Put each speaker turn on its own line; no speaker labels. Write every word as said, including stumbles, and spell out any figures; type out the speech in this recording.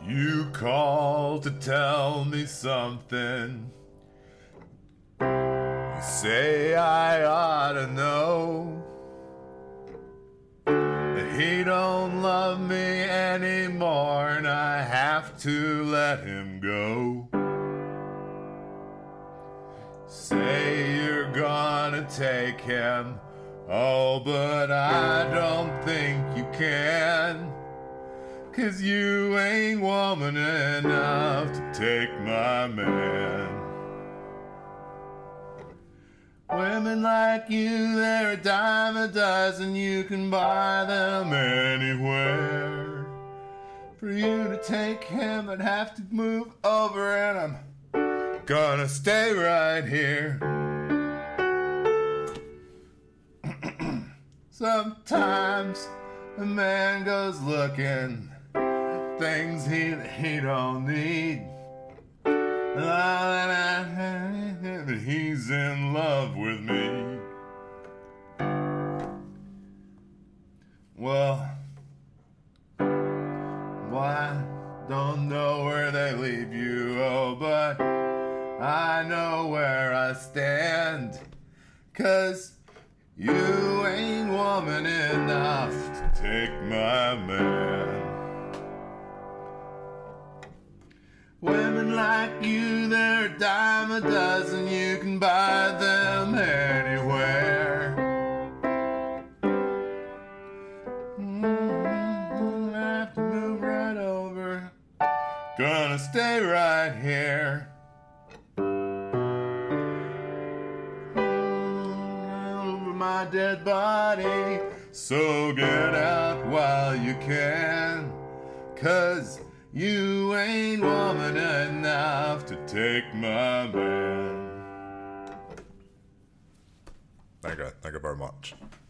You called to tell me something. You say I ought to know that he don't love me anymore and I have to let him go. Say you're gonna take him, oh, but I don't think you can. 'Cause you ain't woman enough to take my man. Women like you, they're a dime a dozen. You can buy them anywhere. For you to take him, I'd have to move over, and I'm gonna stay right here. Sometimes a man goes looking things he he don't need. He's in love with me. Well, why don't know where they leave you, oh, but I know where I stand. 'Cause you ain't woman enough to take my man. Women like you, they're a dime a dozen. You can buy them anywhere. Mm-hmm. I have to move right over. Gonna stay right here. Over my dead body. So get out while you can. 'Cause you ain't woman enough to take my man. Thank you. Thank you very much.